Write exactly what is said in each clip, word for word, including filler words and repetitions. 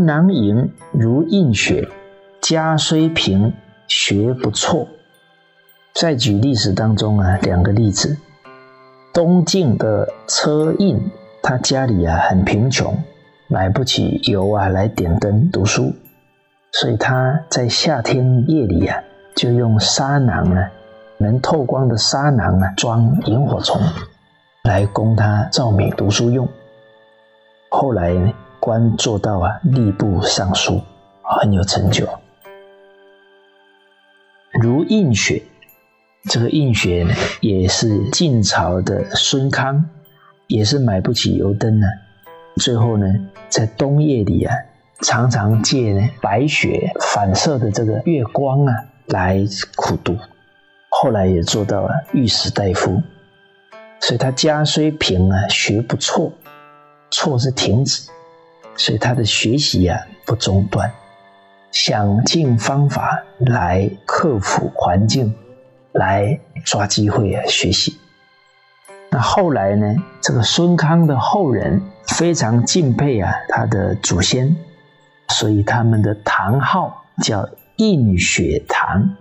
囊萤，如映雪，家虽贫，学不辍。再举历史当中啊两个例子，东晋的车胤，他家里啊很贫穷，买不起油啊来点灯读书，所以他在夏天夜里啊就用纱囊啊，能透光的纱囊啊装萤火虫，来供他照明读书用。后来呢，官做到啊吏部尚书，很有成就。如映雪，这个映雪呢，也是晋朝的孙康，也是买不起油灯呢、啊，最后呢，在冬夜里啊，常常借呢白雪反射的这个月光啊来苦读，后来也做到了御史大夫。所以他家虽贫啊，学不辍，辍是停止，所以他的学习啊不中断，想尽方法来克服环境，来抓机会啊学习。那后来呢，这个孙康的后人非常敬佩啊他的祖先，所以他们的堂号叫映雪堂。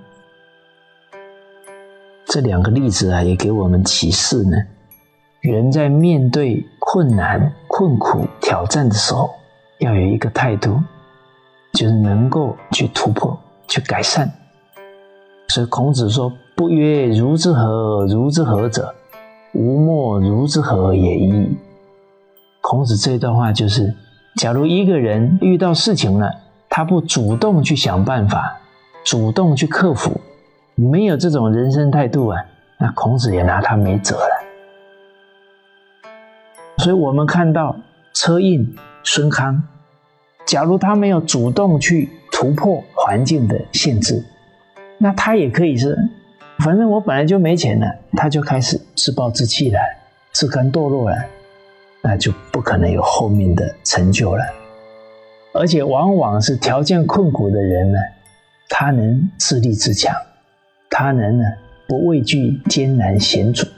这两个例子啊，也给我们启示呢，人在面对困难、困苦、挑战的时候，要有一个态度，就是能够去突破、去改善。所以孔子说：“不曰如之何，如之何者，吾莫如之何也已。”孔子这段话就是，假如一个人遇到事情了，他不主动去想办法，主动去克服，没有这种人生态度啊，那孔子也拿他没辙了。所以我们看到车胤、孙康，假如他没有主动去突破环境的限制，那他也可以是，反正我本来就没钱了，他就开始自暴自弃了，自甘堕落了，那就不可能有后面的成就了。而且往往是条件困苦的人呢，他能自立自强，他能呢不畏惧艰难险阻。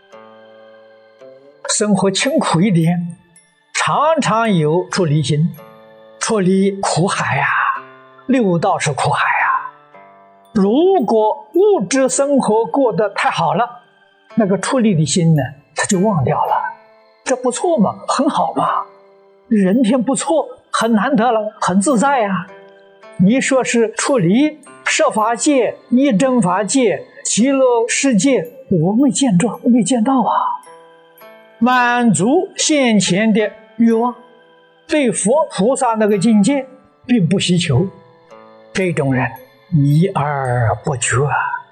生活清苦一点，常常有出离心，出离苦海啊，六道是苦海啊。如果物质生活过得太好了，那个出离的心呢，他就忘掉了。这不错嘛，很好嘛，人天不错，很难得了，很自在啊。你说是出离设法界、一真法界、极乐世界，我没见着，没见到啊。满足先前的欲望，对佛菩萨那个境界并不希求，这种人迷而不觉。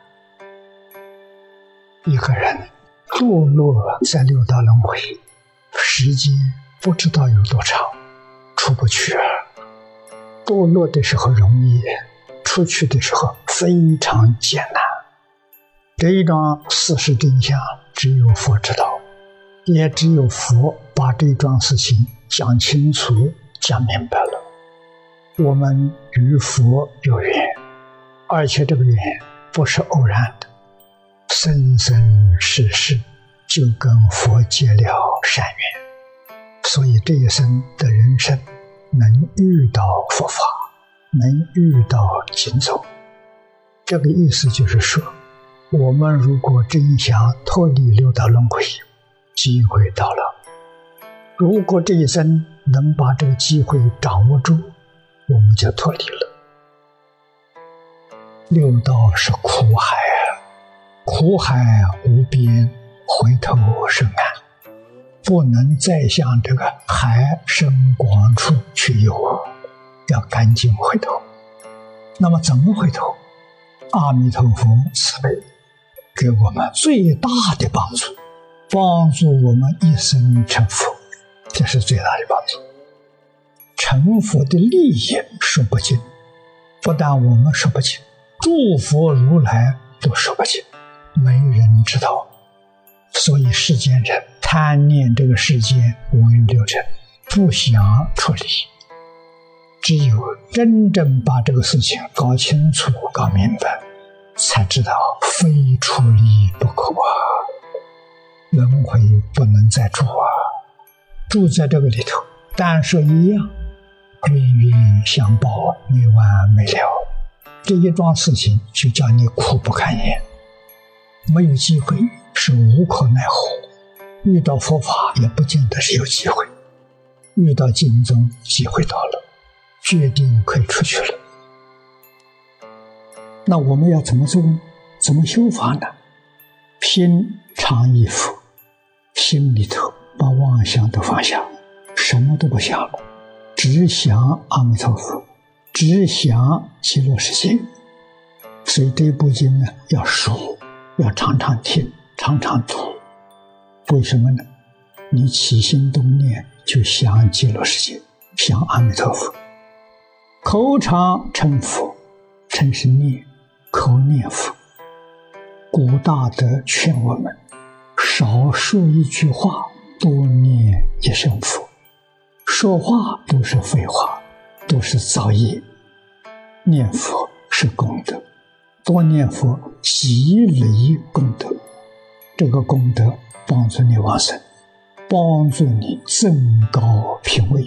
一个人堕落在六道轮回，时间不知道有多长，出不去。堕落的时候容易，出去的时候非常艰难。这一桩事实真相，只有佛知道，也只有佛把这桩事情讲清楚、讲明白了。我们与佛有缘，而且这个缘不是偶然的，生生世世就跟佛结了善缘，所以这一生的人生能遇到佛法，能遇到经咒。这个意思就是说，我们如果真想脱离六道轮回，机会到了。如果这一生能把这个机会掌握住，我们就脱离了。六道是苦海啊，苦海无边，回头是岸，不能再向这个海深广处去游，要赶紧回头。那么怎么回头？阿弥陀佛慈悲，给我们最大的帮助，帮助我们一生成佛，这是最大的帮助。成佛的利益说不尽，不但我们说不尽，诸佛如来都说不尽，没人知道。所以世间人贪念这个世间五欲六尘，不想出离。只有真正把这个事情搞清楚、搞明白，才知道非出离不可啊！轮回不能再住啊！住在这个里头，但是一样， 冤冤相报，没完没了。这一桩事情就叫你苦不堪言，没有机会是无可奈何。遇到佛法也不见得是有机会，遇到经宗机会到了，决定可以出去了。那我们要怎么做呢？怎么修法呢？拼常忆佛，心里头把妄想都放下，什么都不想了，只想阿弥陀佛，只想极乐世界。所以这部经呢，要熟，要常常听，常常读。为什么呢？你起心动念就想极乐世界，想阿弥陀佛，口常称佛，称是念，口念佛。古大德劝我们，少说一句话，多念一声佛。说话都是废话，都是造业，念佛是功德，多念佛积累功德，这个功德帮助你往生，帮助你增高品位。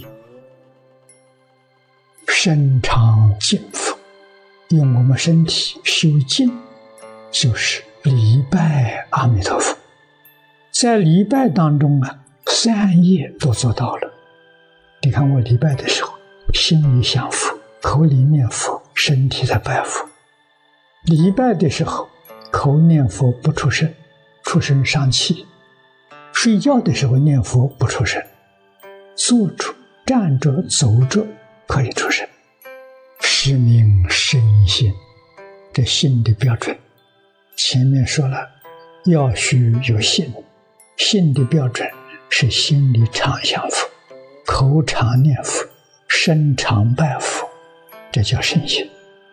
身常敬佛，用我们身体修敬，就是礼拜阿弥陀佛。在礼拜当中啊，三业都做到了。你看我礼拜的时候，心里想佛，口里念佛，身体在拜佛。礼拜的时候，口念佛不出声，出声伤气；睡觉的时候念佛不出声，坐着、站着、走着可以出声。是名身心，这心的标准。前面说了，要须有信，信的标准是心里常想佛，口常念佛，身常拜佛，这叫身心。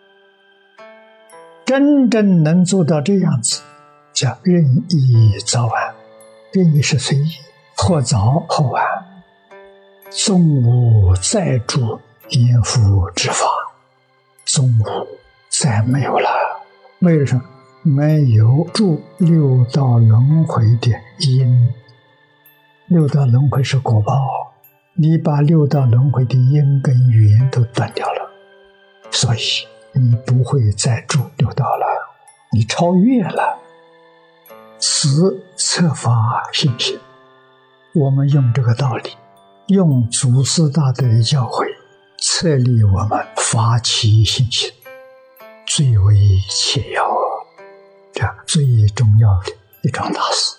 真正能做到这样子，叫任意早晚。任意是随意，或早或晚，纵无再住阎浮之法，纵无再没有了。为什么？没有住六道轮回的因。六道轮回是果报，你把六道轮回的因跟缘都断掉了，所以你不会再住六道了，你超越了。此测法信心，我们用这个道理，用祖师大德的教诲，策立我们发起信心，最为切要，这最重要的一桩大事。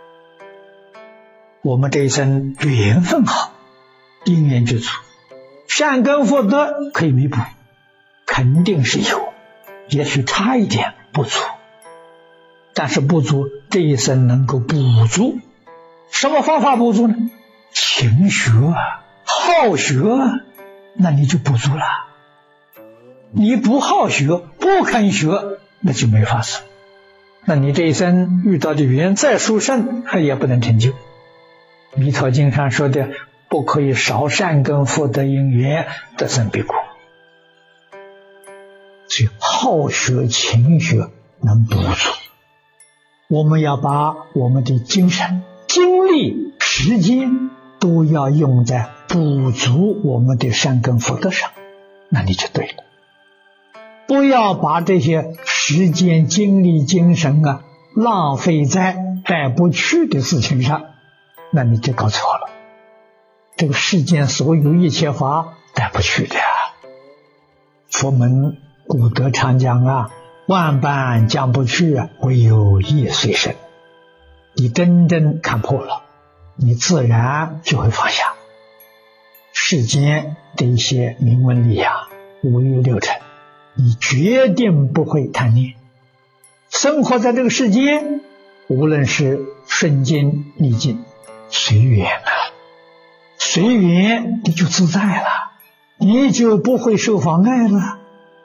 我们这一生缘分好，因缘具足，善根福德可以弥补，肯定是有，也许差一点不足，但是不足这一生能够补足。什么方法补足呢？勤学好学，那你就补足了。你不好学不肯学，那就没法子，那你这一生遇到的缘再殊胜也不能成就。弥陀经上说的，不可以少善根福德因缘得生彼国。所以好学勤学能补足。我们要把我们的精神、精力、时间都要用在补足我们的善根福德上，那你就对了。不要把这些时间、精力、精神啊浪费在带不去的事情上，那你就搞错了。这个世间所有一切法带不去的呀。佛门古德常讲啊，万般讲不去，唯有业随身。你真正看破了，你自然就会放下。世间的一些名闻利养、五欲六尘，你决定不会贪念。生活在这个世间，无论是顺境逆境，随缘啊，随缘你就自在了，你就不会受妨碍了。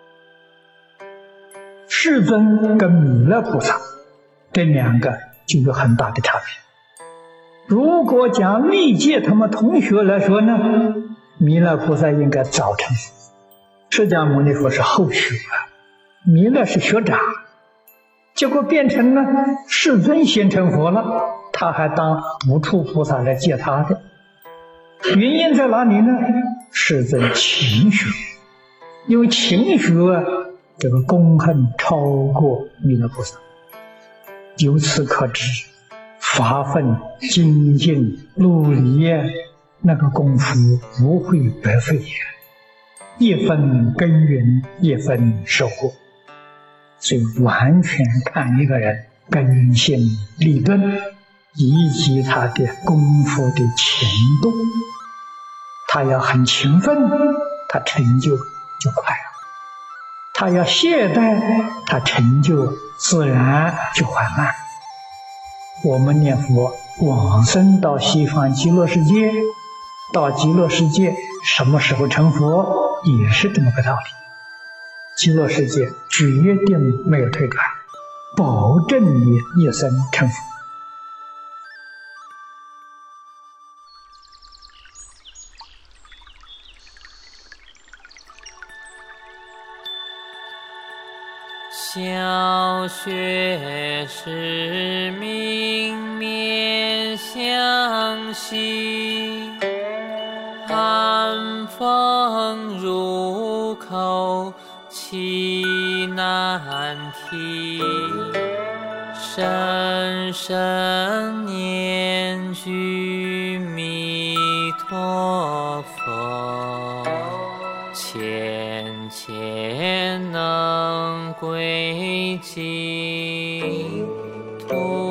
世尊跟弥勒菩萨这两个就有很大的差别。如果讲密戒他们同学来说呢，弥勒菩萨应该早成佛，释迦牟尼佛是后学，弥勒是学长，结果变成了世尊先成佛了，他还当无处菩萨来接他的。原因在哪里呢？ 是在勤学，因为勤学啊，这个功恨超过弥勒菩萨。由此可知，发奋精进努力，那个功夫不会白费，一分耕耘一分收获。所以完全看一个人根性立顿，以及他的功夫的勤度。他要很勤奋，他成就就快了；他要懈怠，他成就自然就缓慢。我们念佛往生到西方极乐世界，到极乐世界什么时候成佛，也是这么个道理。极乐世界决定没有退转，保证你一生成佛。 小学时明面相惜，寒风入口气难提，深深念句弥陀佛，渐渐能归净土。